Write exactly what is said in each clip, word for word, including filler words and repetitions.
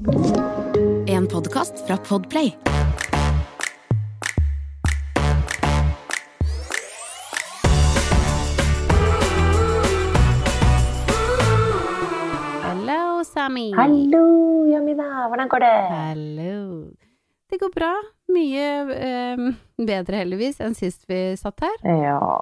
En podcast fra Podplay. Hallo, Sami. Hallo, Jamina. Hvordan går det? Hallo. Det går bra. Mye eh, bedre heldigvis enn sist vi satt her. Ja.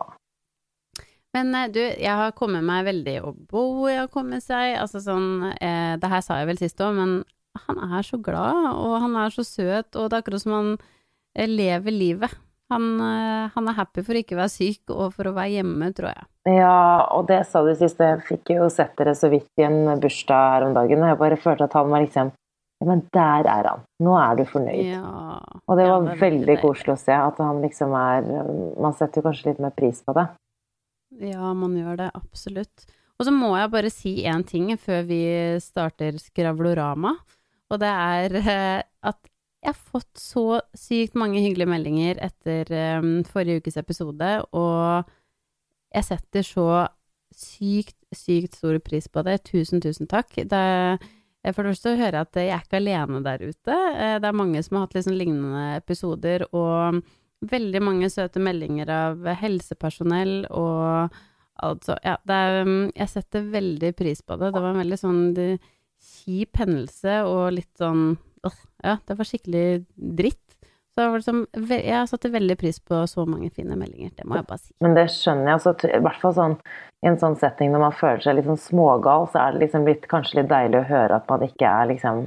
Men eh, du, jeg har kommet meg veldig, og Bowie har kommet seg, altså sånn, eh, det her sa jeg vel sist også, men han er så glad, og han er så søt, og det er akkurat som han eh, lever livet. Han, eh, han er happy for ikke å være syk, og for å være hjemme, tror jeg. Ja, og det sa du sist. Jeg fikk jo sett dere så vidt i en bursdag her om dagen, og jeg bare følte at han var liksom, ja, men der er han. Nå er du fornøyd. Ja. Og det Ja, var det er veldig veldig koselig å se, at han liksom er, man setter jo kanskje litt mer pris på det. Ja, man gjør det, absolutt. Og så må jeg bare si en ting før vi starter Skravlorama, og det er eh, at jeg har fått så sykt mange hyggelige meldinger etter eh, forrige ukes episode, og jeg setter så sykt, sykt stor pris på det. Tusen, tusen takk. Det er, for det første hører jeg at jeg er ikke alene der ute. Eh, Det er mange som har hatt liksom lignende episoder, og veldig mange søte meldinger av helsepersonell, og altså, ja, det er, jeg setter veldig pris på det. Det var en veldig sånn det, kjip hendelse, og litt sånn, åh, ja, det var skikkelig dritt. Så det var liksom, jeg satte veldig pris på så mange fine meldinger, det må jeg bare si. Men det skjønner jeg, altså, i hvert fall sånn, i en sånn setting når man føler seg litt sånn smågal, så er det liksom litt, kanskje litt deilig å høre at man ikke er liksom,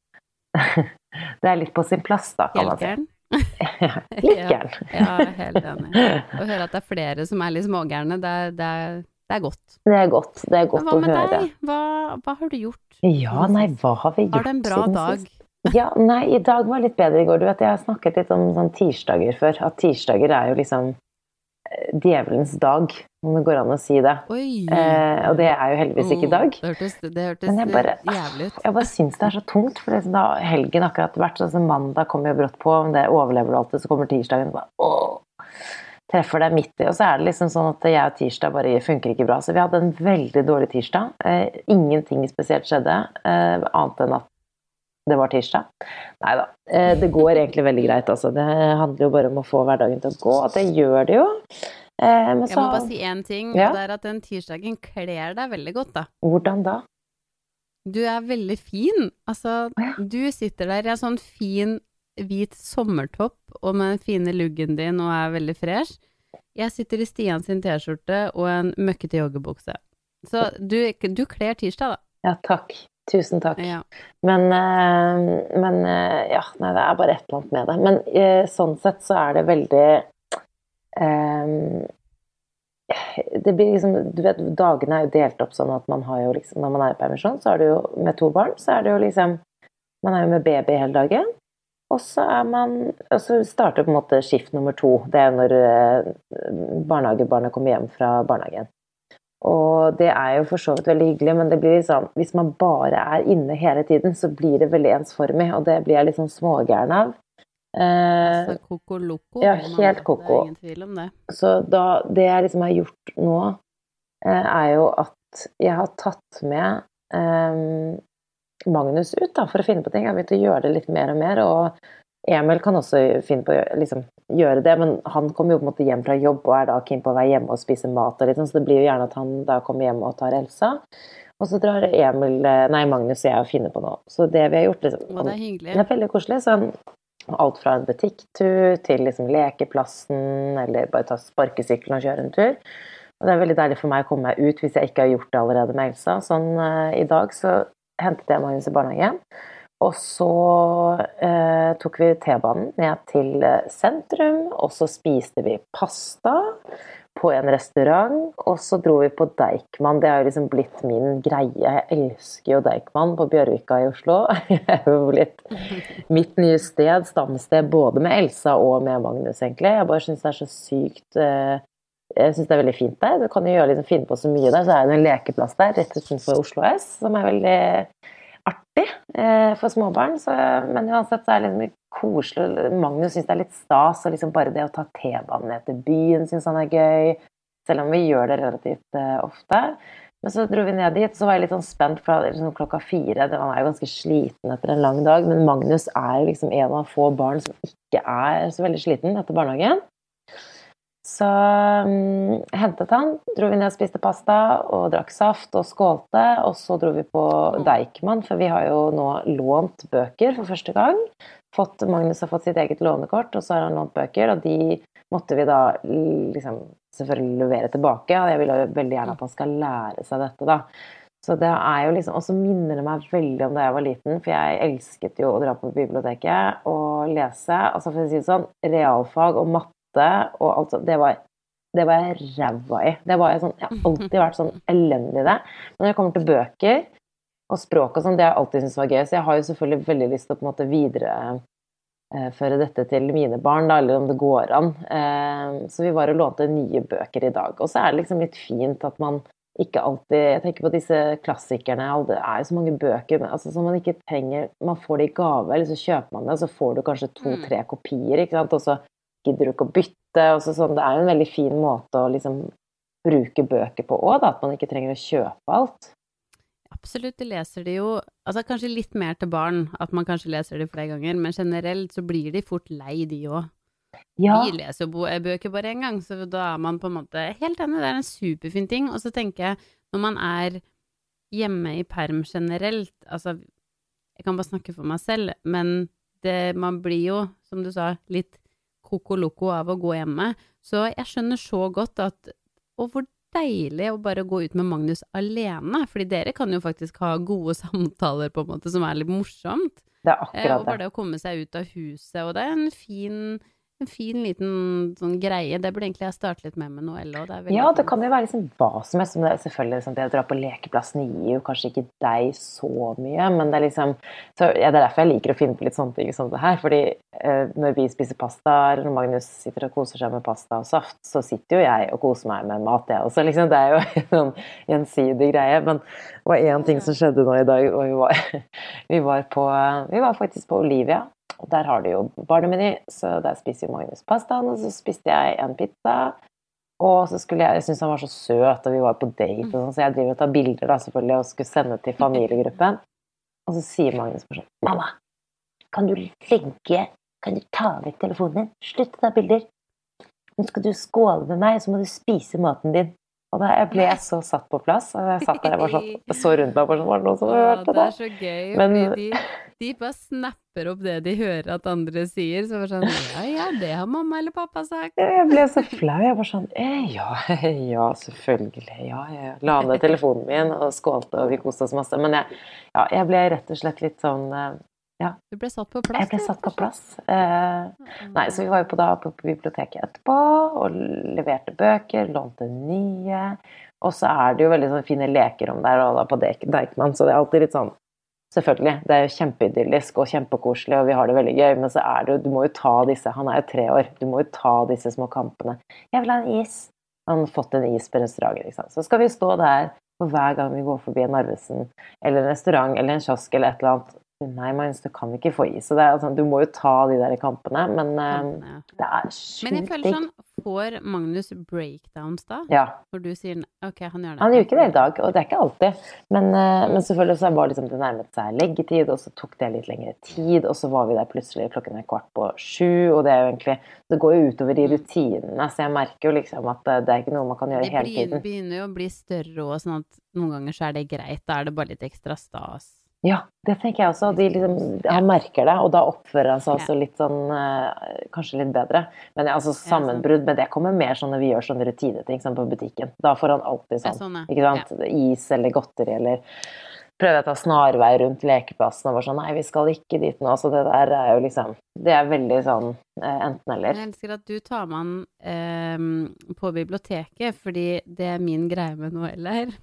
det er litt på sin plass da, kan man si. Helt Litt gæren. Ja, ja, helt enig. Å høre at det er flere som er litt smågærne, det, er- det, er- det er godt. Det er godt, det er godt Men å hva med høre. deg? Hva, hva har du gjort? Ja, nei, hva har vi gjort Har du en bra siden dag? sist? Ja, nei, i dag var litt bedre i går. Du vet, jeg har snakket litt om sånn tirsdager før, at tirsdager er jo liksom eh, djevelens dag, om det går an å si det. Oi! Eh, og det er jo heldigvis ikke i dag. Det hørtes, det hørtes Men jeg bare, jævlig ut. jeg bare synes det er så tungt, for det, da helgen akkurat vært, sånn som mandag kommer jo brått på, om det overlever du alltid, så kommer tirsdagen, og bare, åh, treffer deg midt i, og så er det liksom sånn at jeg og tirsdag bare funker ikke bra, så vi hadde en veldig dårlig tirsdag, eh, ingenting spesielt skjedde, eh, annet enn at det var tirsdag. Neida, eh, det går egentlig veldig greit, altså. Det handler jo bare om å få hverdagen til å gå, og det gjør det jo. Eh, men Jeg så, må bare si en ting, Ja. og det er at den tirsdagen kler deg veldig godt, da. hvordan da? Du er veldig fin. Altså, ja. du sitter der i en sånn fin, hvit sommertopp, og med den fine luggen din, og er veldig fresh. Jeg sitter i Stian sin t-skjorte, og en møkkete joggebukse. Så du, du kler tirsdag, da. Ja, takk. Tusen takk. Ja. Men, eh, men eh, ja, nei, det er bare et eller annet med det. Men eh, sånn sett så er det veldig eh, det blir liksom, du vet, dagene er jo delt opp sånn at man har jo liksom, når man er i permisjon, så er det jo med to barn, så er det jo liksom, man er jo med baby hele dagen, og så er man, og så starter på en måte skift nummer to, det er når eh, barnehagebarnet kommer hjem fra barnehagen. Og det er jo for så vidt veldig hyggelig, men det blir litt sånn, hvis man bare er inne hele tiden, så blir det veldig ensformig, og det blir jeg litt sånn smågæren av. Eh, Altså, koko loko. ja, det er helt det. koko. Det er ingen tvil om det. så da, det jeg liksom har gjort nå, eh, er jo at jeg har tatt med eh, Magnus ut da, for å finne på ting. Jeg har begynt å gjøre det litt mer og mer, og Emil kan også finne på å gjøre, liksom, gjøre det, men han kommer jo på en måte hjem fra jobb, og er da keen på å være hjemme og spise mat, og liksom, så det blir jo gjerne at han da kommer hjem og tar Elsa. Og så drar Emil, nei, Magnus og jeg og finner på noe. Så det vi har gjort, liksom, Og det er hyggelig. det er veldig koselig, sånn alt fra en butikktur til liksom lekeplassen, eller bare ta sparkesykkelen og kjøre en tur. Og det er veldig deilig for meg å komme meg ut hvis jeg ikke har gjort det allerede med Elsa. Sånn uh, i dag så hentet jeg Magnus i barnehagen, og så uh, tok vi T-banen ned til sentrum, og så spiste vi pasta på en restaurant, og så dro vi på Deichman. Det har jo liksom blitt min greie. Jeg elsker jo Deichman på Bjørvika i Oslo. Det er jo blitt mitt nye sted, stamsted, både med Elsa og med Magnus, egentlig. Jeg bare synes det er så sykt, eh, jeg synes det er veldig fint der. Du kan jo gjøre liksom, finne på så mye der, så er det en lekeplass der, rett og slett for Oslo S, som er veldig artig eh, for småbarn, så, men uansett så er det liksom koselig. Magnus synes det er litt stas, og liksom bare det å ta T-banen ned til byen synes han er gøy, selv om vi gjør det relativt eh, ofte. Men så dro vi ned dit, så var jeg litt sånn spent, for det var liksom klokka fire, det var jo ganske sliten etter en lang dag, men Magnus er jo liksom en av få barn som ikke er så veldig sliten etter barnehagen. Så um, hentet han, dro vi ned og spiste pasta, og drakk saft og skålte, og så dro vi på Deichman, for vi har jo nå lånt bøker for første gang. Fått, Magnus har fått sitt eget lånekort, og så har han lånt bøker, og de måtte vi da liksom selvfølgelig levere tilbake, og jeg vil jo veldig gjerne at han skal lære seg dette da. Så det er jo liksom, og så minner det meg veldig om da jeg var liten, for jeg elsket jo å dra på biblioteket og lese, altså for å si det sånn, realfag og matte, og alt sånt, det var, det var jeg ræva i. Det var jeg sånn, jeg har alltid vært sånn elendig i det. Men når jeg kommer til bøker og språk og sånn, det har jeg alltid syntes var gøy, så jeg har jo selvfølgelig veldig lyst til å på en måte videreføre dette til mine barn, da, eller om det går an. Så vi var og lånte nye bøker i dag, og så er det liksom litt fint at man ikke alltid, jeg tenker på disse klassikerne, det er jo så mange bøker, men, altså, som man ikke trenger, man får det i gave, eller så kjøper man det, så får du kanskje to-tre kopier, ikke sant, og så gidder du ikke å bytte, og så sånn, det er jo en veldig fin måte å liksom bruke bøker på også, da, at man ikke trenger å kjøpe alt. Absolutt, de leser det jo, altså kanskje litt mer til barn, at man kanskje leser det flere ganger, men generelt så blir de fort lei de også. Ja. Vi leser jo bøker bare en gang, så da er man på en måte helt enig, det er en superfin ting, og så tenker jeg, når man er hjemme i perm generelt, altså, jeg kan bare snakke for meg selv, men det, man blir jo, som du sa, litt koko-loko av å gå hjemme, så jeg skjønner så godt at, og hvor deilig å bare gå ut med Magnus alene, fordi dere kan jo faktisk ha gode samtaler på en måte som er litt morsomt. Det er akkurat det. Og bare det å komme seg ut av huset, og det er en fin, en fin liten sånn greie. Det burde egentlig jeg starte litt med med Noelle. Og det er veldig ja, det fint. kan jo være liksom hva som helst, som det er selvfølgelig liksom, det å dra på lekeplassen gir jo kanskje ikke deg så mye, men det er liksom, så, ja, det er derfor jeg liker å finne på litt sånne ting som det her, fordi eh, når vi spiser pasta, eller når Magnus sitter og koser seg med pasta og saft, så sitter jo jeg og koser meg med mat, jeg også, liksom, det er jo en sånn gjensidig greie, men det var en ting som skjedde nå i dag, og vi var, vi var på, vi var faktisk på Olivia, og der har de jo barnemeny, så der spiser jo Magnus pasta, og så spiste jeg en pizza, og så skulle jeg, jeg synes han var så søt, og vi var på date, og sånn, så jeg driver og tar bilder da, selvfølgelig, og skulle sende til familiegruppen, og så sier Magnus bare sånn, mamma, kan du legge, kan du ta vekk telefonen din, slutt å ta bilder, nå skal du skåle med meg, så må du spise maten din. Og da jeg ble så satt på plass, og jeg satt der, jeg bare sånn, jeg så rundt meg, bare sånn, var det noen som hørte det? Det er så gøy, men, fordi de, de bare snapper opp det de hører at andre sier, så var det sånn, ja, ja, det har mamma eller pappa sagt. Jeg ble så flau, jeg var sånn, eh, ja, ja, selvfølgelig, ja, jeg la ned telefonen min, og skålte, og vi koste oss masse, men jeg, ja, jeg ble rett og slett litt sånn, ja. Du ble satt på plass? Jeg ble satt på plass. Eh, nei, så vi var jo på, da, på biblioteket etterpå, og leverte bøker, lånte nye, og så er det jo veldig sånn fine leker om der, og da på Deichman, så det er alltid litt sånn, selvfølgelig, det er jo kjempeidyllisk og kjempekoselig, og vi har det veldig gøy, men så er det jo, du må jo ta disse, han er jo tre år, du må jo ta disse små kampene. Jeg vil ha en is. Han har fått en is på restauranten, liksom. Så skal vi stå der, og hver gang vi går forbi en Narvesen, eller en restaurant, eller en kiosk, eller et eller annet, nei, Magnus, du kan ikke få is. Så det er, altså, du må jo ta de der kampene, men uh, det er sjukt. Men jeg føler sånn, får Magnus breakdowns da? Ja. Når du sier, ok, han gjør det. Han gjør ikke det i dag, og det er ikke alltid. Men, uh, men selvfølgelig så var liksom, det nærmet seg leggetid, og så tok det litt lengre tid, og så var vi der plutselig klokken er kvart på sju, og det er jo egentlig, det går jo utover i rutinene, så jeg merker jo liksom at det er ikke noe man kan gjøre hele tiden. Det begynner jo å bli større, og sånn at noen ganger så er det greit, da er det bare litt ekstra stas. Ja, det tenker jeg også. De liksom, han merker det, og da oppfører han seg også litt sånn, kanskje litt bedre. Men altså sammenbrudd, men det kommer mer sånn når vi gjør sånne rutineting som på butikken. Da får han alltid sånn, sånn ikke sant? Ja. Is eller godteri, eller prøver jeg å ta snarvei rundt lekeplassen, og var sånn, nei, vi skal ikke dit nå. Så det der er jo liksom, det er veldig sånn, enten eller. Jeg elsker at du tar med han eh, på biblioteket, fordi det er min greie med Noelle her.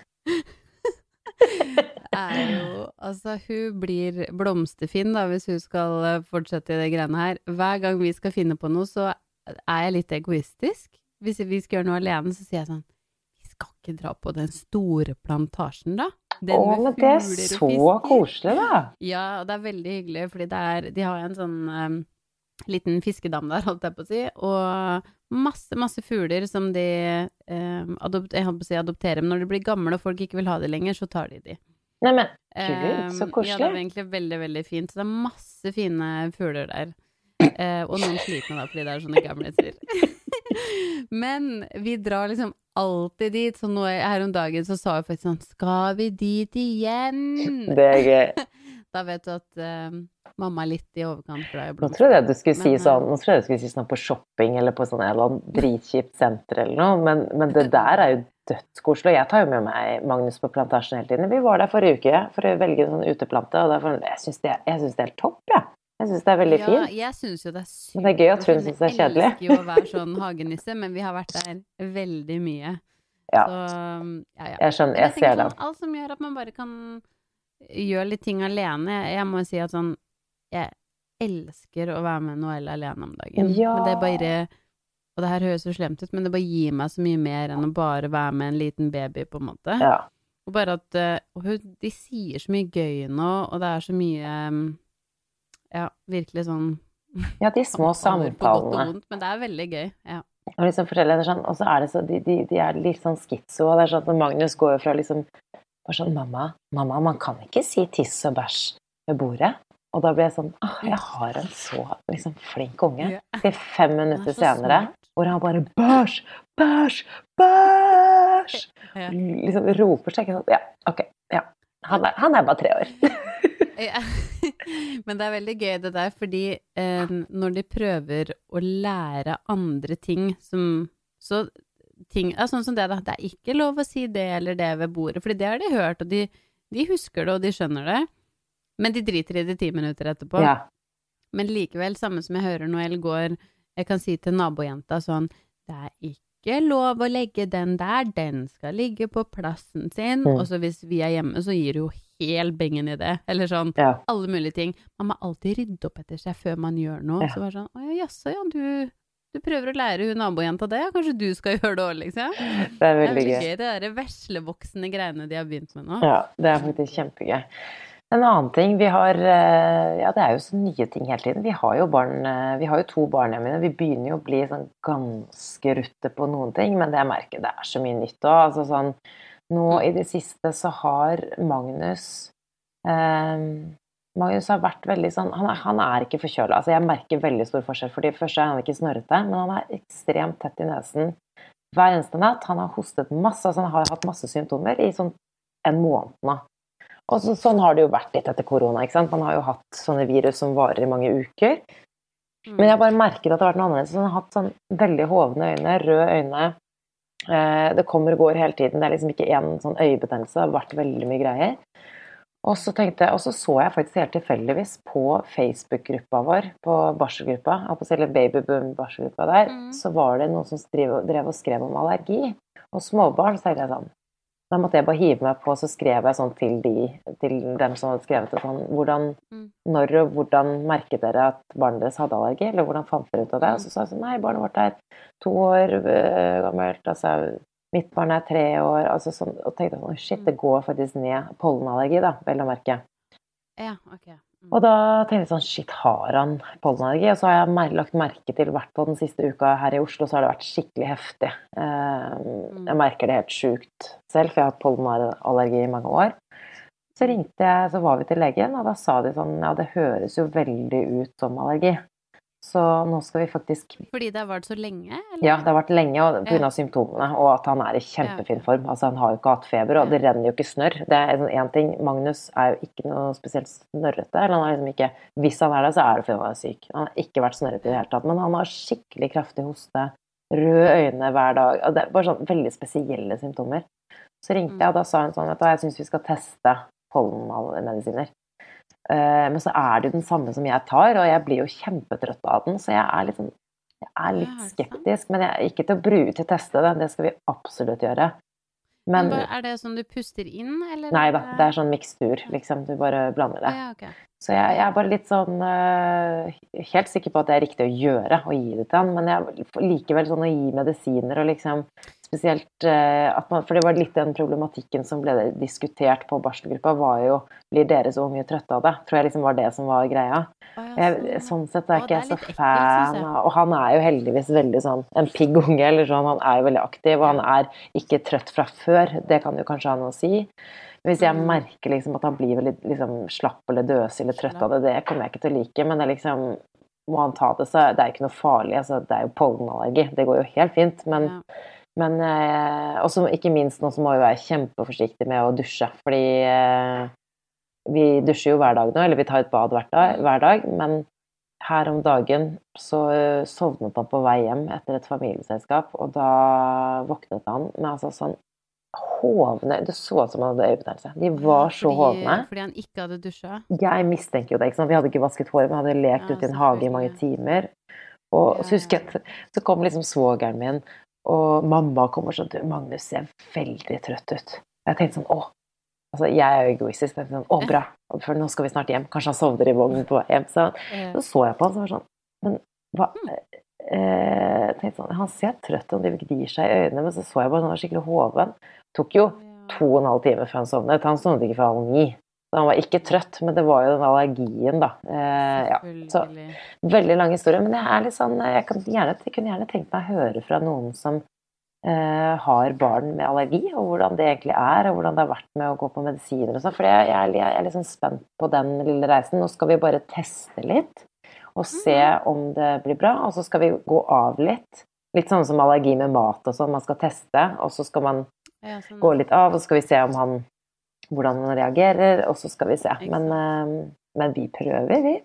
er jo, altså hun blir blomsterfinn da, hvis hun skal fortsette i det greiene her. Hver gang vi skal finne på noe, så er jeg litt egoistisk. Hvis vi skal gjøre noe alene, så sier jeg sånn, vi skal ikke dra på den store plantasjen da. Den Åh, men det er så koselig da. Ja, og det er veldig hyggelig, fordi det er, de har en sånn um, liten fiskedam der, holdt jeg på å si, og masse, masse fugler som de eh, adopt, jeg holdt på å si adopterer, men når de blir gamle og folk ikke vil ha det lenger, så tar de de. Nei, men gud, så Um, koselig. ja, det var egentlig veldig, veldig fint. Så det er masse fine fugler der. Eh, og noen slitne da, fordi det er sånne gamliser. Men vi drar liksom alltid dit. Så nå her om dagen så sa jeg faktisk sånn, skal vi dit igjen? Det er gøy. Da vet du at eh, mamma er litt i overkant glad i Nå blomster. trodde jeg du skulle si Men, sånn, nå trodde jeg du skulle si sånn på shopping eller på sånn en eller annen dritkjipt senter eller noe, men, men det der er jo dødskoselig, og jeg tar jo med meg Magnus på plantasjen hele tiden. Vi var der forrige uke for å velge en sånn uteplante, og derfor, jeg synes det, jeg synes det er helt topp, ja. Jeg synes det er veldig ja, fint. jeg synes jo det er sykt. Men det er gøy at hun synes det er kjedelig. Jeg elsker jo å være sånn hagenisse, men vi har vært der veldig mye. Ja, Så, ja, ja. jeg skjønner, Men jeg tenker ser det. sånn, alt som gjør at man bare kan gjøre litt ting alene. Jeg må si at sånn, jeg elsker å være med Noelle alene om dagen. Ja. Men det er bare, og det her høres så slemt ut, men det bare gir meg så mye mer enn å bare være med en liten baby, på en måte. Ja, Og bare at, eh, og hun, de sier så mye gøy nå, og det er så mye, um, ja, virkelig sånn, ja de små samtaler på godt og samtalene. vondt, men det er veldig gøy, ja. Og liksom forteller det sånn, og så er det så, de, de, de er litt sånn skitso, og det er sånn at Magnus går jo fra liksom, bare sånn, mamma, mamma, man kan ikke si tiss og bæsj ved bordet. Og da blir jeg sånn, åh, jeg har en så liksom flink unge. Ja. Til fem minutter så senere, smart. hvor han bare, bæsj, bæsj, bæsj, Ja. liksom roper seg, ikke sant? Ja, ok, ja. Han er, han er bare tre år. Ja. Men det er veldig gøy det der, fordi eh, når de prøver å lære andre ting som, så ting, ja, sånn som det da, det er ikke lov å si det eller det ved bordet, fordi det har de hørt, og de, de husker det, og de skjønner det, men de driter i det ti minutter etterpå. Ja, Men likevel, samme som jeg hører Noel går, jeg kan si til nabojenta sånn, det er ikke lov å legge den der, den skal ligge på plassen sin, Mm. og så hvis vi er hjemme, så gir det jo hel bengen i det, eller sånn, ja, alle mulige ting. Man må alltid rydde opp etter seg før man gjør noe, Ja. så bare sånn, å ja, jaså, ja, du, du prøver å lære hun nabojenta det, ja, kanskje du skal gjøre det også, liksom. det er Det er veldig veldig gøy. gøy, det der veslevoksende greiene de har begynt med nå. Ja, det er faktisk kjempegøy. En annen ting, vi har, eh, ja det er jo så nye ting hele tiden. Vi har jo barn, eh, vi har jo to barn hjemme, vi begynner jo å bli sånn ganske rutte på noen ting, men det jeg merker, det er så mye nytt også. Altså sånn, nå i det siste så har Magnus, eh, Magnus har vært veldig sånn, han er, han er ikke forkjølet. Altså jeg merker veldig stor forskjell, fordi først er han ikke snørrete, men han er ekstremt tett i nesen hver eneste natt. Han har hostet masse, altså han har hatt masse symptomer i sånn en måned nå. Og så, sånn har det jo vært litt etter korona, ikke sant? Man har jo hatt sånne virus som varer i mange uker. Men jeg bare merker at det har vært noe annerledes. Han har hatt sånn veldig hovne øyne, røde øyne. Eh, det kommer og går hele tiden. Det er liksom ikke en sånn øyebetennelse. Det har vært veldig mye greier. Og så tenkte jeg, og så så jeg faktisk helt tilfeldigvis på Facebook-gruppa vår, på barselgruppa, eller babyboom-barselgruppa der, Mm. så var det noen som drev, drev og skrev om allergi. Og småbarn, så tenkte jeg sånn, da måtte jeg bare hive meg på, så skrev jeg sånn til de, til dem som hadde skrevet det sånn, hvordan, Mm. når og hvordan merket dere at barnet deres hadde allergi, eller hvordan fant dere ut av det? Og så sa jeg sånn, nei, barnet vårt er to år øh, gammelt, altså, mitt barn er tre år, altså sånn, og tenkte sånn, shit, det går faktisk ned pollenallergi da, vel å merke. Ja, ok. Mm. Og da tenkte jeg sånn, shit, har han pollenallergi? Og så har jeg mer, lagt merke til, hvert på den siste uka her i Oslo, så har det vært skikkelig heftig. Eh, jeg merker det helt sjukt selv, for jeg har hatt pollenallergi i mange år. Så ringte jeg, så var vi til legen, og da sa de sånn, ja, det høres jo veldig ut som allergi. Så nå skal vi faktisk... Fordi det har vært så lenge, eller? Ja, det har vært lenge og på grunn av symptomene, og at han er i kjempefin form. Altså, han har jo ikke hatt feber, og det renner jo ikke snørr. Det er sånn en ting, Magnus er jo ikke noe spesielt snørrete, eller han er liksom ikke, hvis han er det, så er det fordi han er syk. Han har ikke vært snørrete i det hele tatt, men han har skikkelig kraftig hoste, røde øyne hver dag, og det er bare sånn veldig spesielle symptomer. Så ringte jeg, og da sa hun sånn, vet du, jeg synes vi skal teste pollenmedisiner. Uh, men så er det jo den samme som jeg tar, og jeg blir jo kjempetrøtt av den, så jeg er litt, sånn, jeg er litt Ja, skeptisk, men jeg er ikke til å bruke til å teste det, det skal vi absolutt gjøre. Men, Men hva- er det sånn du puster inn, eller? nei da, det er sånn mikstur, liksom, du bare blander det. Ja, ok. Så jeg, jeg er bare litt sånn, uh, helt sikker på at det er riktig å gjøre, å gi det til han, men jeg likevel sånn å gi medisiner, og liksom, spesielt at man, for det var litt den problematikken som ble diskutert på barselgruppa, var jo, blir dere så mye trøtte av det? Tror jeg liksom var det som var greia. Å, ja, Jeg, sånn sett er Å, ikke det jeg er så litt ekkelt, fan synes jeg. av, og han er jo heldigvis veldig sånn, en pigg unge, eller sånn, han er jo veldig aktiv, og han er ikke trøtt fra før, det kan jo kanskje ha noe å si. Hvis jeg Mm. merker liksom at han blir veldig liksom, slapp eller døs eller trøtt av det, det kommer jeg ikke til å like, men det er liksom, må han ta det, så det er ikke noe farlig, altså, det er jo pollenallergi, det går jo helt fint, men, Ja. men eh, også ikke minst nå så må vi være kjempeforsiktige med å dusje, fordi eh, vi dusjer jo hver dag nå, eller vi tar et bad hver dag, hver dag, men her om dagen så sovnet han på vei hjem etter et familieselskap, og da våknet han med altså sånn hovne, det så ut som han hadde øyebetennelse. De var så fordi, hovne. Fordi han ikke hadde dusja. Jeg mistenker jo det, ikke sant? Vi hadde ikke vasket håret, vi hadde lekt Ja, ute i en hage i mange timer. Og Ja, så husker jeg at så kom liksom svogeren min, og mamma kommer sånn, du, Magnus ser veldig trøtt ut. Jeg tenkte sånn, å, altså jeg er jo egoistisk, jeg tenkte sånn, å bra, for nå skal vi snart hjem, kanskje han sovner i vognen på vei hjem. Så, Ja. så så jeg på han, så var det sånn, men hva, eh, jeg tenkte sånn, han ser trøtt, og det glir seg i øynene, men så så jeg bare, han var skikkelig hoven. Det tok jo to og en halv time før han sovnet, han sovnet ikke før halv ni. Så han var ikke trøtt, men det var jo den allergien da. Eh, ja, så Selvfølgelig. veldig lang historie, men jeg er litt sånn, jeg, kan gjerne, jeg kunne gjerne tenkt meg å høre fra noen som eh, har barn med allergi, og hvordan det egentlig er, og hvordan det har vært med å gå på medisiner og sånn, for jeg, jeg, jeg er litt sånn spent på den lille reisen. Nå skal vi bare teste litt, og se om det blir bra, og så skal vi gå av litt. Litt sånn som allergi med mat og sånn, man skal teste, og så skal man Ja, sånn. gå litt av, og så skal vi se om han hvordan han reagerer, og så skal vi se. Men, eh, men vi prøver, vi.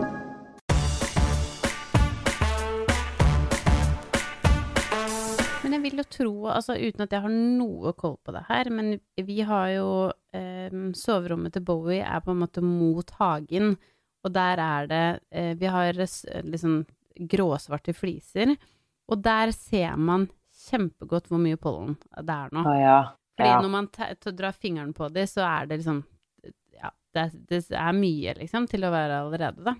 Men jeg vil jo tro, altså uten at jeg har noe koll på det her, men vi har jo eh, soverommet til Bowie er på en måte mot hagen, og der er det, eh, vi har s- liksom gråsvarte fliser, og der ser man kjempegodt hvor mye pollen det er nå. Å ja. Fordi Ja. når man te- t- drar fingeren på det, så er det liksom, ja, det, det er mye liksom til å være allerede da.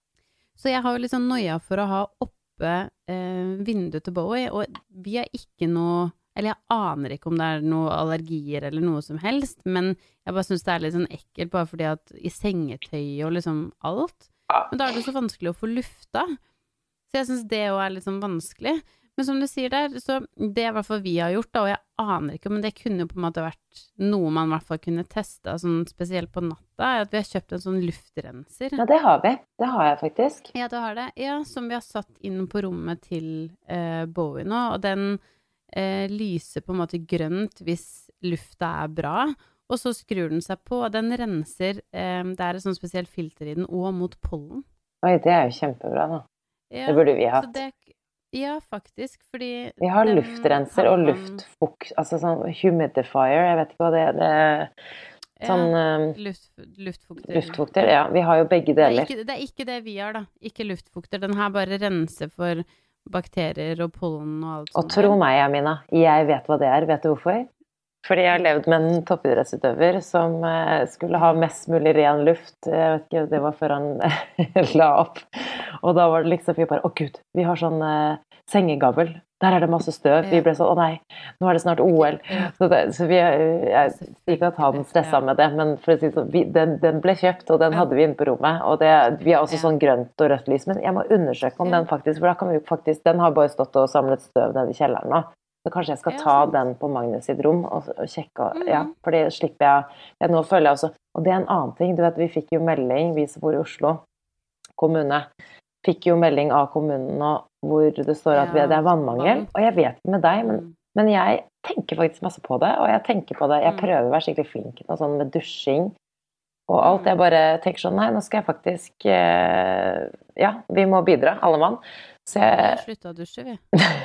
Så jeg har jo litt sånn nøya for å ha oppe eh, vinduet til Bowie, og vi har ikke noe, eller jeg aner ikke om det er noe allergier eller noe som helst, men jeg bare synes det er litt sånn ekkelt, bare fordi at i sengetøy og liksom alt, men da er det så vanskelig å få lufta. Så jeg synes det jo er litt sånn vanskelig. Men som du sier der, så det er i hvert fall vi har gjort da, og jeg aner ikke, men det kunne jo på en måte vært noe man i hvert fall kunne teste, sånn spesielt på natta, er at vi har kjøpt en sånn luftrenser. Ja, det har vi. Det har jeg faktisk. Ja, det har det. Ja, som vi har satt inn på rommet til eh, Bowie nå, og den eh, lyser på en måte grønt hvis lufta er bra, og så skrur den seg på, og den renser, eh, det er et sånn spesielt filter i den, og mot pollen. Oi, det er jo kjempebra da. Ja, Det burde vi så hatt. det, ja, faktisk, fordi Vi har den luftrenser kan og man- luftfukt, altså sånn humidifier, jeg vet ikke hva det er, det er sånn ja, eh, luft, luftfukter. luftfukter, ja, vi har jo begge Det er, deler. ikke, det er ikke det vi har da, ikke luftfukter. Den her bare renser for bakterier og pollen og alt Og sånt. tro meg, Amina, jeg vet hva det er, vet du hvorfor? Fordi jeg har levd med en toppidrettsutøver som eh, skulle ha mest mulig ren luft, jeg vet ikke, det var før han la opp, og da var det liksom, vi bare, å Gud, vi har sånn eh, sengegabel, der er det masse støv, vi ble sånn, å nei, nå er det snart O L, Ja. så, det, så vi, jeg sier ikke at han stresset med det, men for å si sånn, vi, den, den ble kjøpt, og den hadde vi inne på rommet, og det, vi har også Ja. sånn grønt og rødt lys, men jeg må undersøke om Ja. den faktisk, for da kan vi jo faktisk, den har bare stått og samlet støv nede i kjelleren nå, så kanskje jeg skal Ja, ta sant. den på Magnus sitt rom og, og sjekke, Mhm. ja, for det slipper jeg, ja, nå føler jeg også, og det er en annen ting, du vet, vi fikk jo melding, vi som bor i Oslo kommune, fikk jo melding av kommunen nå, hvor det står at vi, Ja, det er vannmangel, vann. og jeg vet ikke med deg, men, Mm. men jeg tenker faktisk masse på det, og jeg tenker på det, jeg Mm. prøver å være skikkelig flink nå, sånn med dusjing, og alt, Mm. jeg bare tenker sånn, nei, nå skal jeg faktisk, eh, ja, vi må bidra, alle mann, så Vi har jeg, sluttet å dusje, vi.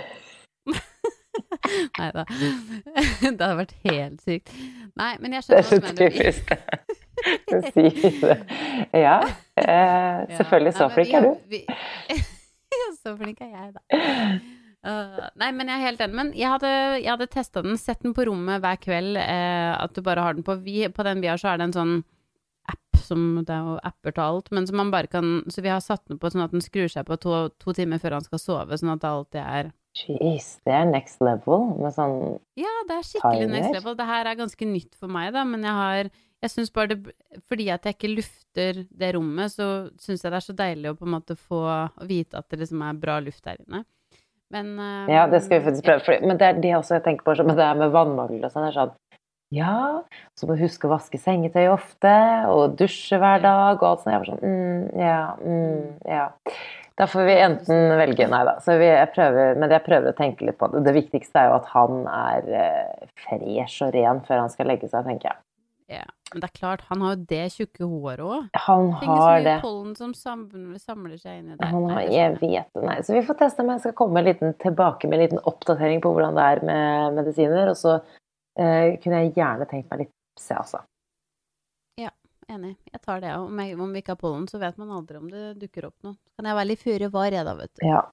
Neida. Det hadde vært helt sykt. Nei, men jeg det er skjønner så hva du mener. typisk det. å si det. Ja, eh, Ja. selvfølgelig, så Nei, men flink vi er har- du. vi- Så flink er jeg, da. Uh, nei, men jeg er helt enig. Men jeg hadde, jeg hadde testet den, sett den på rommet hver kveld, eh, at du bare har den på. Vi, på den vi har, så er det en sånn app, som det er jo apper til alt, men som man bare kan, så vi har satt den på sånn at den skrur seg på to, to timer før han skal sove, sånn at det alltid er Jeez, det er next level med sånn Ja, det er skikkelig timer. next level. Det her er ganske nytt for meg, da, men jeg har Jeg synes bare det Fordi at jeg ikke lufter det rommet, så synes jeg det er så deilig å på en måte få å vite at det liksom er bra luft der inne. Men um, Ja, det skal vi faktisk prøve. For, men det er det også jeg tenker på, med det her med vannmangel og sånn. Det er sånn, ja, så må du huske å vaske sengetøy ofte, og dusje hver dag, og alt sånt. Jeg var sånn, mm, ja, mm, ja. Da får vi enten velge, nei da. Så vi, jeg prøver, men jeg prøver å tenke litt på det. Det viktigste er jo at han er eh, fresh og ren før han skal legge seg, tenker jeg. Ja, men det er klart, han har jo det tjukke håret også. Han har det. Tenk så mye pollen som samler, samler seg inn i det. Han har, Nei, det jeg vet det, nei. Så vi får teste, men jeg skal komme en liten, tilbake med en liten oppdatering på hvordan det er med medisiner, og så eh, kunne jeg gjerne tenkt meg litt se, altså. Ja, enig. Jeg tar det, og om, jeg, om vi ikke har pollen, så vet man aldri om det dukker opp noe. Kan jeg være litt føre var jeg da, vet du. Ja.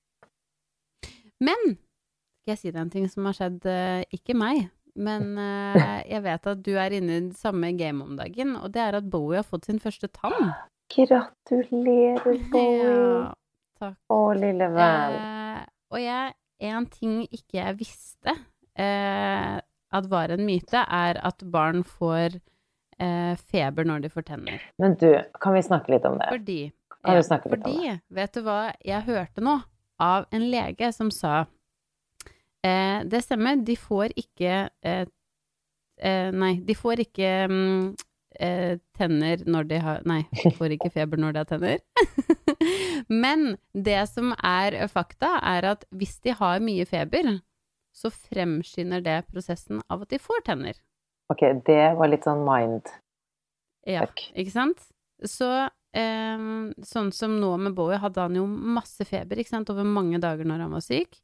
Men, skal jeg si deg en ting som har skjedd, eh, ikke meg, men eh, jeg vet at du er inne i det samme game om dagen, og det er at Bowie har fått sin første tann. Gratulerer, Bowie. Ja, takk. Å, lille venn. Eh, og jeg, en ting ikke jeg visste eh, at var en myte, er at barn får eh, feber når de får tenner. Men du, kan vi snakke litt om det? Fordi, Kan vi ja, snakke litt om fordi vet du hva jeg hørte nå av en lege som sa eh, det stemmer, de får ikke eh, eh, nei, de får ikke mm, eh, tenner når de har nei, de får ikke feber når de har tenner. Men det som er fakta er at hvis de har mye feber, så fremskynder det prosessen av at de får tenner. Ok, det var litt sånn mind. Ja, Takk. ikke sant? Så Um, sånn som nå med Bowie hadde han jo masse feber, ikke sant, over mange dager når han var syk.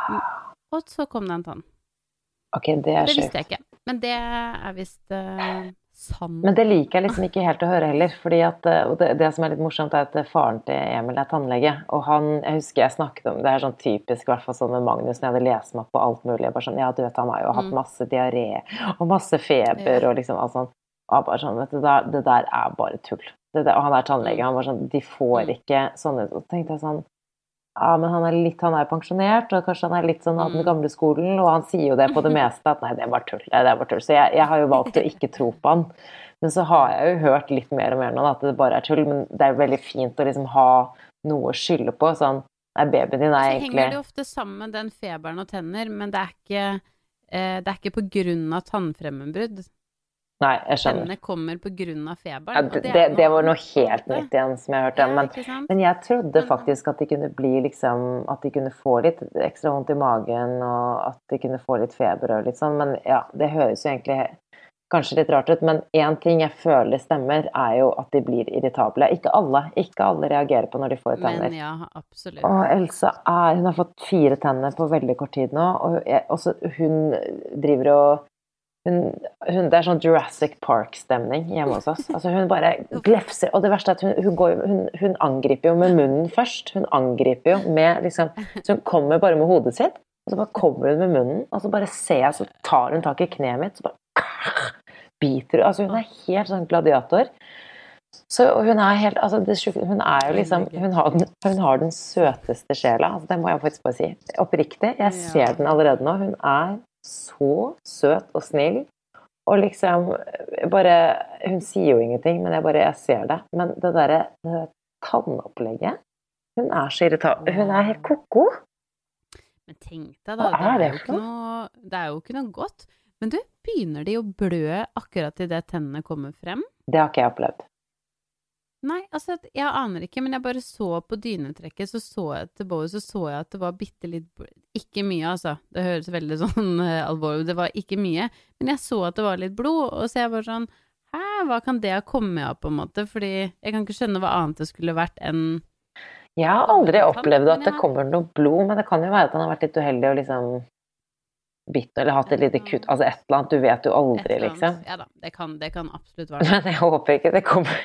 Og så kom det en tann. Ok, det er Det sjukt. visste jeg ikke, men det er visst uh, sant. Men det liker jeg liksom ikke helt å høre heller, fordi at, og det, det som er litt morsomt er at faren til Emil er tannlege, og han, jeg husker jeg snakket om, det er sånn typisk, i hvert fall sånn med Magnus, når jeg hadde lest meg på alt mulig, bare sånn, ja, du vet, han har jo hatt masse diaré, og masse feber, Ja. og liksom alt sånn, og bare sånn, vet du, det der, det der er bare tull. Det der, og han er tannlege, han var sånn, de får ikke sånne, og så tenkte jeg sånn, ja, men han er litt, han er pensjonert, og kanskje han er litt sånn av den gamle skolen, og han sier jo det på det meste, at nei, det er bare tull, det er bare tull. Så jeg, jeg har jo valgt å ikke tro på han. Men så har jeg jo hørt litt mer og mer nå, at det bare er tull, men det er veldig fint å liksom ha noe å skylde på, sånn, nei, babyen din er Så egentlig... henger det ofte sammen, den feberen og tenner, men det er ikke, eh, det er ikke på grunn av tannfremmembrudd. Nei, jeg skjønner. Tennene kommer på grunn av feberen. Ja, og det, er det, det noe var noe annet. helt nytt igjen som jeg hørte, Ja, men, ikke sant? men jeg trodde Men- faktisk at de kunne bli liksom, at de kunne få litt ekstra vondt i magen, og at de kunne få litt feber og litt sånn, men ja, det høres jo egentlig kanskje litt rart ut, men en ting jeg føler stemmer er jo at de blir irritable. Ikke alle, ikke alle reagerer på når de får tenner. Men ja, absolutt. Og Elsa er, hun har fått fire tenner på veldig kort tid nå, og jeg, også, hun driver og hun, hun, det er sånn Jurassic Park-stemning hjemme hos oss. Altså hun bare glefser, og det verste er at hun, hun, går, hun, hun angriper jo med munnen først. Hun angriper jo med liksom, så hun kommer bare med hodet sitt, og så bare kommer hun med munnen, og så bare ser jeg, så tar hun tak i kneet mitt, så bare biter hun. Altså hun er helt sånn gladiator. Så hun er helt, altså det, hun er jo liksom, hun har den, hun har den søteste sjela, altså det må jeg faktisk bare si. Oppriktig, jeg ser den allerede nå. Hun er så søt og snill, og liksom bare, hun sier jo ingenting, men jeg bare, jeg ser det. Men det der, det tannopplegget, hun er så irritabel, hun er helt koko. Men tenk deg da, Hva det er er, det jo for ikke noe, det er jo ikke noe godt. Men du, begynner de å blø akkurat i det tennene kommer frem? Det har ikke jeg opplevd. Nei, altså, jeg aner ikke, men jeg bare så på dynetrekket, så så jeg til Bowie, så så jeg at det var bitte litt, ikke mye, altså. Det høres veldig sånn uh, alvorlig, det var ikke mye, men jeg så at det var litt blod, og så jeg bare sånn, hæ, hva kan det ha kommet av på en måte? Fordi jeg kan ikke skjønne hva annet det skulle vært enn... Jeg har aldri opplevd at det kommer noe blod, men det kan jo være at han har vært litt uheldig og liksom bitt, eller hatt et lite kutt, altså et eller annet, du vet jo aldri, liksom. Ja da, det kan, det kan absolutt være. Men jeg håper ikke det kommer...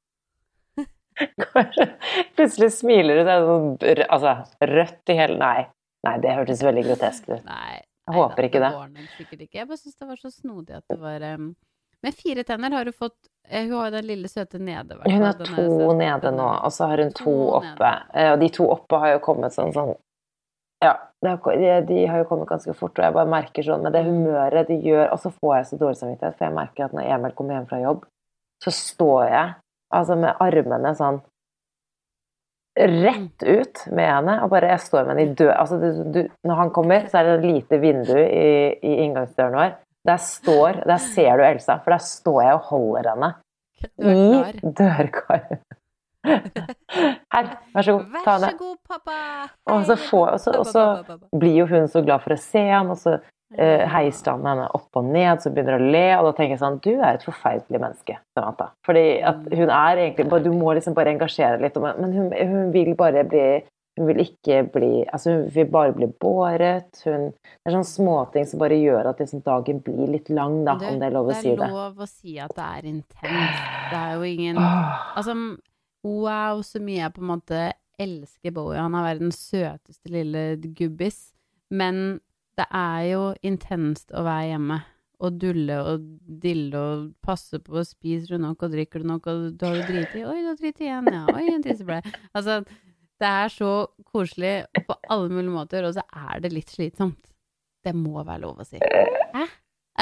Plutselig smiler du, så er det sånn, altså, rødt i hele, nei, nei, det hørtes veldig grotesk ut. Nei, Jeg håper ikke det. Det var nok sikkert ikke. Jeg bare synes det var så snodig at det var... Um... Med fire tenner har du fått... Eh, hun har jo den lille søte nede. hvertfall. Hun har Den to er søt. nede nå, og så har hun to To oppe. Eh, Og de to oppe har jo kommet sånn, sånn Ja, det har, de, de har jo kommet ganske fort, og jeg bare merker sånn, med det humøret de gjør, og så får jeg så dårlig samvittighet, for jeg merker at når Emil kommer hjem fra jobb, så står jeg, altså med armene sånn, rett ut med henne, og bare jeg står med henne i død, altså du, du, når han kommer, så er det et lite vindu i, i inngangsdøren vår, der står, der ser du Elsa, for der står jeg og holder henne i dørkarmen. Her, vær så god, ta henne. Vær så god, pappa. Og så, får, og, så, og så blir jo hun så glad for å se han, og så uh, heiser han henne opp og ned, så begynner å le, og da tenker jeg sånn, du er et forferdelig menneske, Samantha. Fordi at hun er egentlig, du må liksom bare engasjere litt, men hun, hun vil bare bli, hun vil ikke bli, altså hun vil bare bli båret, hun, det er sånne småting som bare gjør at liksom dagen blir litt lang da, det, om det er lov å si det. Det er lov å si at det er intenst, det er jo ingen, altså wow, så mye jeg på en måte elsker Bowie. Han er verdens søteste lille gubbis. Men det er jo intenst å være hjemme. Og dulle og dille og passe på å spise du nok og drikker du nok, og du har jo drit i. Oi, du har drit igjen, ja. Oi, en tisseble. Altså, det er så koselig på alle mulige måter, og så er det litt slitsomt. Det må være lov å si. Hæ?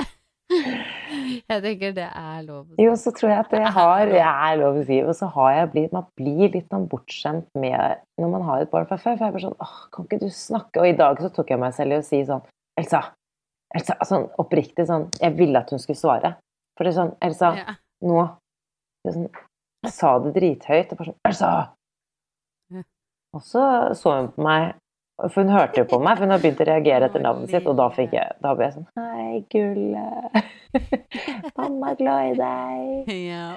Jeg tenker det er lov å si. Jo, så tror jeg at det har, det er lov å si, og så har jeg blitt, man blir litt sånn bortskjemt med, når man har et barn fra før, for jeg er bare sånn, åh, kan ikke du snakke? Og i dag så tok jeg meg selv i å si sånn, Elsa, Elsa, sånn oppriktig sånn, jeg ville at hun skulle svare, for det er sånn, Elsa, ja. Nå, det er sånn, jeg sa det drithøyt, og bare sånn, Elsa! Ja. Og så så hun på meg, for hun hørte jo på meg, for hun har begynt å reagere etter navnet sitt, og da fikk jeg, da ble jeg sånn, hei, gulle, mamma er glad i deg. Ja,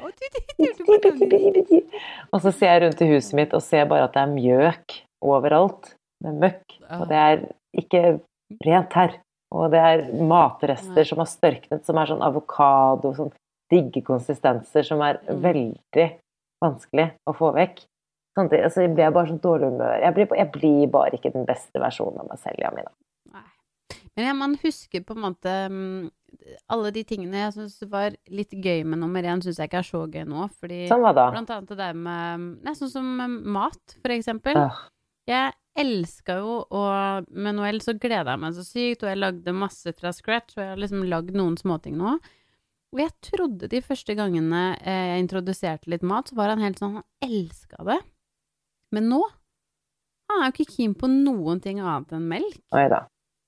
og så ser jeg rundt i huset mitt, og ser bare at det er mjøk overalt, med møkk, og det er ikke rent her, og det er matrester som har størknet, som er sånn avokado, sånn digge konsistenser, som er veldig vanskelig å få vekk. Samtidig, altså, jeg blir bare sånn dårlig humør. Jeg blir, jeg blir bare ikke den beste versjonen av meg selv, Jamina. Nei. Men ja, man husker på en måte um, alle de tingene jeg synes var litt gøy med nummer én, synes jeg ikke er så gøy nå, fordi sånn hva da? Blant annet det der med, nei, sånn som mat, for eksempel. Uh. Jeg elsker jo, og med Noel så gleder jeg meg så sykt, og jeg lagde masse fra scratch, og jeg har liksom lagd noen småting nå. Og jeg trodde de første gangene jeg introduserte litt mat, så var han helt sånn, han elsket det. Men nå, han er jo ikke keen på noen ting annet enn melk. Oi da.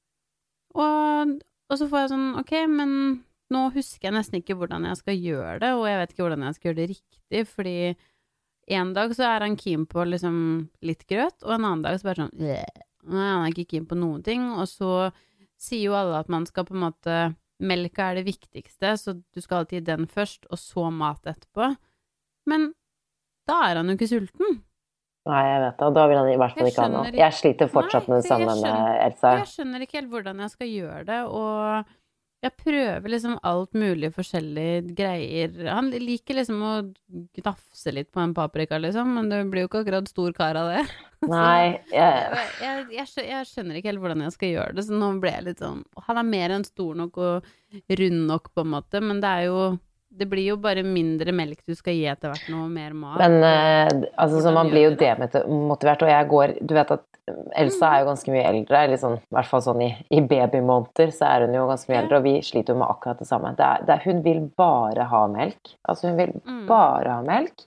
Og, og så får jeg sånn, ok, men nå husker jeg nesten ikke hvordan jeg skal gjøre det, og jeg vet ikke hvordan jeg skal gjøre det riktig, fordi en dag så er han keen på liksom litt grøt, og en annen dag så bare sånn, nei, han er ikke keen på noen ting, og så sier jo alle at man skal på en måte, melka er det viktigste, så du skal alltid den først, og så mat etterpå. Men da er han jo ikke sulten. Nei, jeg vet det, og da vil han i hvert fall ikke ha noe. Jeg sliter fortsatt med det samme med Elsa. Jeg skjønner ikke helt hvordan jeg skal gjøre det, og jeg prøver liksom alt mulig forskjellige greier. Han liker liksom å gnafse litt på en paprika, liksom, men det blir jo ikke akkurat stor kar av det. Nei, jeg... Jeg, jeg, jeg skjønner ikke helt hvordan jeg skal gjøre det, så nå ble jeg litt sånn, han er mer enn stor nok og rund nok på en måte, men det er jo... Det blir jo bare mindre melk du skal gi etter hvert noe mer mat. Men eh, altså, så man blir jo demotivert, og jeg går, du vet at Elsa er jo ganske mye eldre, eller sånn, i hvert fall sånn i, i babymåneder, så er hun jo ganske mye eldre, og vi sliter jo med akkurat det samme. Det er, det er, hun vil bare ha melk. Altså hun vil mm. bare ha melk.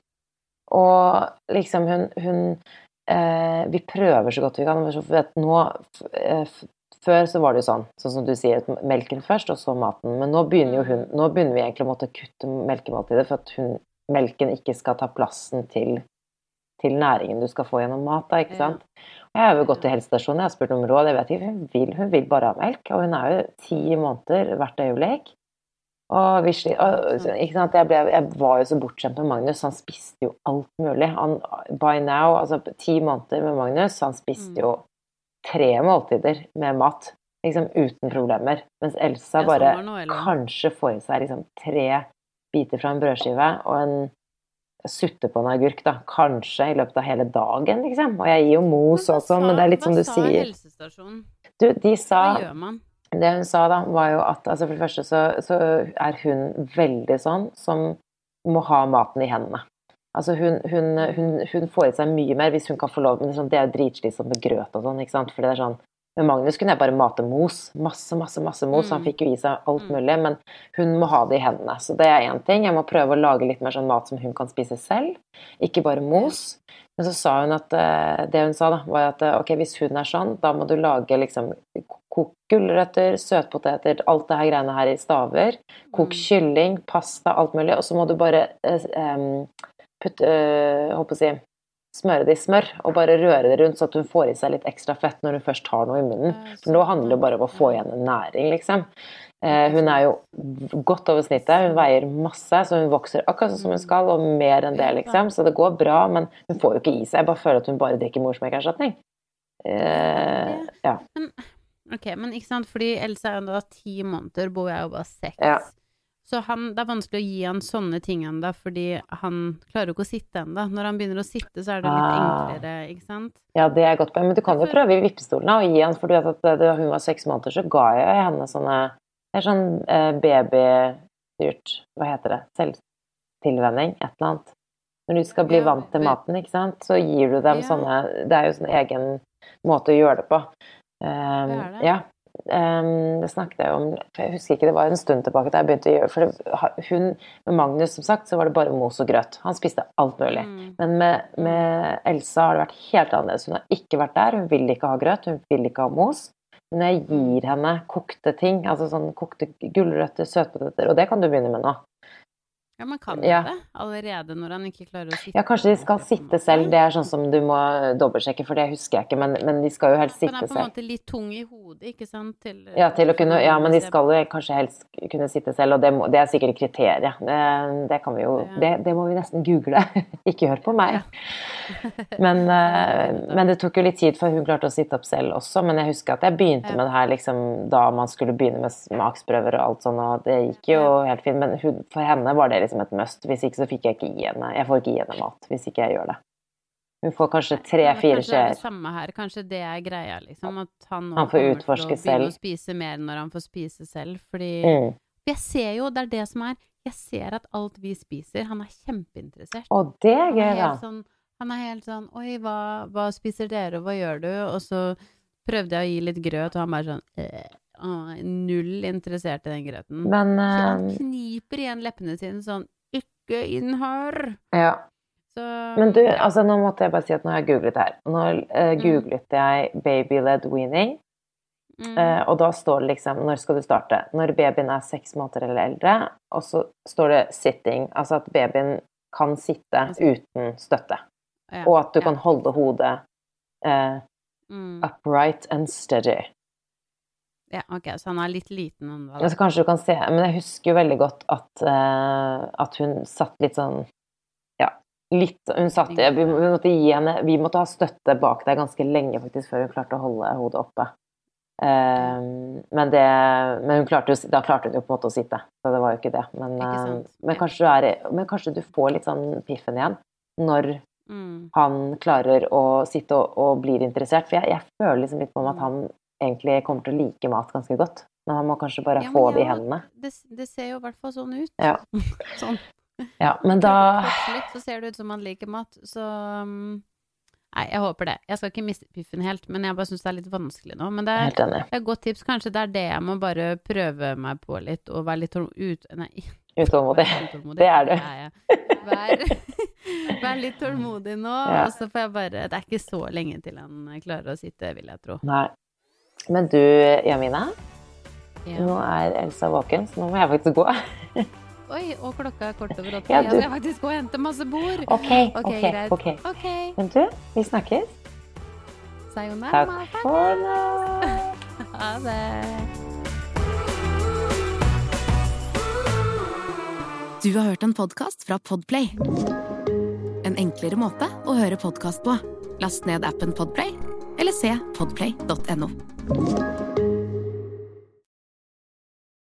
Og liksom hun, hun eh, vi prøver så godt vi kan, for vet, nå... Eh, Før så var det jo sånn, sånn som du sier, melken først, og så maten. Men nå begynner jo hun, nå begynner vi egentlig å måtte kutte melkemåltidet, for at hun, melken ikke skal ta plassen til, til næringen du skal få gjennom mat, da, ikke sant? Og jeg har jo gått til helsestasjonen, jeg har spurt om råd, jeg vet ikke, hun vil, hun vil bare ha melk, og hun er jo ti måneder hvert øyeblikk. Og vi sli, og, ikke sant, jeg, ble, jeg var jo så bortskjemt med Magnus, han spiste jo alt mulig. Han, by now, altså ti måneder med Magnus, han spiste jo tre måltider med mat, liksom uten problemer. Mens Elsa bare kanskje får i seg liksom tre biter fra en brødskive og en sutte på en agurk, da. Kanskje i løpet av hele dagen, liksom. Og jeg gir jo mos også, men det er litt som du sier. Hva sa helsestasjonen? Du, de sa... Hva gjør man? Det hun sa da, var jo at, altså for det første så, så er hun veldig sånn som må ha maten i hendene. Altså hun, hun, hun, hun får i seg mye mer hvis hun kan få lov, men det er jo dritslitsomt med grøt og sånn, ikke sant? For det er sånn, Med Magnus kunne jeg bare mate mos, masse, masse, masse mos, han fikk jo i seg alt mulig, men hun må ha det i hendene, så det er en ting. Jeg må prøve å lage litt mer sånn mat som hun kan spise selv, ikke bare mos. Men så sa hun at, det hun sa da, var at ok, hvis hun er sånn, da må du lage liksom kok gulrøtter, søtpoteter, alt det her greiene her i staver, kok kylling, pasta, alt mulig, og så må du bare um, putte, uh, håper å si, smøre det i smør, og bare røre det rundt så at hun får i seg litt ekstra fett når hun først har noe i munnen. For nå handler det bare om å få igjen en næring, liksom. Uh, hun er jo godt over snittet, hun veier masse, så hun vokser akkurat som hun skal, og mer enn det, liksom. Så det går bra, men hun får jo ikke i seg. Jeg bare føler at hun bare drikker morsmelkerstatning. Uh, ja. Ok, men ikke sant, fordi Elsa er jo da ti måneder, bor jeg jo bare seks. Ja. Så han, det er vanskelig å gi han sånne ting enda, fordi han klarer jo ikke å sitte enda. Når han begynner å sitte, så er det litt enklere, ikke sant? Ja, det er godt på. Men du kan jo prøve i vippestolen og gi han, for du vet at da hun var seks måneder, så ga jeg henne sånne, det er sånn eh, babystyrt, hva heter det, selvtilvenning, et eller annet. Når du skal bli vant til maten, ikke sant, så gir du dem sånne, det er jo sånn egen måte å gjøre det på. Um, det er det. Ja. Um, det snakket jeg om, jeg husker ikke, det var en stund tilbake da jeg begynte å gjøre, for det, hun, med Magnus som sagt, så var det bare mos og grøt, han spiste alt mulig, mm. men med, med Elsa har det vært helt annerledes, hun har ikke vært der, hun vil ikke ha grøt, hun vil ikke ha mos, men jeg gir henne kokte ting, altså sånn kokte gulrøtter, søtpoteter, og det kan du begynne med nå. Ja, man kan ja. det allerede når han ikke klarer å sitte. Ja, kanskje de skal sitte selv, det er sånn som du må dobbeltsjekke, for det husker jeg ikke, men, men de skal jo helst sitte selv. Han er på en måte litt tung i hodet, ikke sant? Til, ja, til å kunne, ja, men de skal jo kanskje helst kunne sitte selv, og det, må, det er sikkert kriterier. Det, det kan vi jo, det, det må vi nesten google. Ikke hør på meg. Men, men det tok jo litt tid før hun klarte å sitte opp selv også, men jeg husker at jeg begynte med det her liksom, da man skulle begynne med smaksprøver og alt sånn, og det gikk jo helt fint, men hun, for henne var det liksom et must, hvis ikke så fikk jeg ikke i henne, jeg får ikke i henne mat, hvis ikke jeg gjør det. Hun får kanskje tre-fire skjeer. Kanskje det er det samme her, kanskje det er greia, liksom, at han, han får utforske selv. Begynne å spise mer når han får spise selv, fordi mm. jeg ser jo, det er det som er, jeg ser at alt vi spiser, han er kjempeinteressert. Og det er gøy, da. Sånn, han er helt sånn, oi, hva, hva spiser dere, hva gjør du? Og så prøvde jeg å gi litt grøt, og han bare sånn, øh. Ah, null interessert i den grøten. Men, uh, han kniper igjen leppene sine sånn, ikke inn her. Ja. Så, men du, altså nå måtte jeg bare si at nå har jeg googlet her. Nå uh, googlet mm. jeg baby-led weaning, mm. uh, og da står det liksom, når skal du starte? Når babyen er seks måneder eller eldre, og så står det sitting, altså at babyen kan sitte uten støtte. Ja. Og at du ja. kan holde hodet uh, mm. upright and steady. Ja, ok, så han er litt liten enda. Ja, så kanskje du kan se, men jeg husker jo veldig godt at, uh, at hun satt litt sånn, ja, litt, hun satt, vi, vi måtte gi henne, vi måtte ha støtte bak deg ganske lenge faktisk, før hun klarte å holde hodet oppe. Uh, men det, men hun klarte jo, da klarte hun jo på en måte å sitte, så det var jo ikke det. Men, uh, men, kanskje, du er, men kanskje du får litt sånn piffen igjen, når mm. han klarer å sitte og, og blir interessert, for jeg, jeg føler liksom litt på at han egentlig kommer til å like mat ganske godt, men han må kanskje bare ja, få det i hendene. Det, det ser jo i hvert fall sånn ut. Ja. sånn. Ja, men da... Så ser det ut som han liker mat, så... Nei, jeg håper det. Jeg skal ikke miste piffen helt, men jeg bare synes det er litt vanskelig nå. Men det er, det er et godt tips. Kanskje det er det jeg må bare prøve meg på litt, og være litt ut... Nei, utålmodig. utålmodig. Det er du. Vær, vær litt tålmodig nå, ja. Og så får jeg bare... Det er ikke så lenge til han klarer å sitte, vil jeg tro. Nei. Men du, Jamina, ja. Nå er Elsa våken, så nå må jeg faktisk gå. Oi, og klokka er kort over åtte. Ja, jeg skal faktisk gå og hente masse bord. Ok, ok, okay, ok. okay. Men du, vi snakkes. Sayonara. Takk for nå. Ha det. Du har hørt en podcast fra Podplay. En enklere måte å høre podcast på. Last ned appen Podplay, eller se podplay punktum no.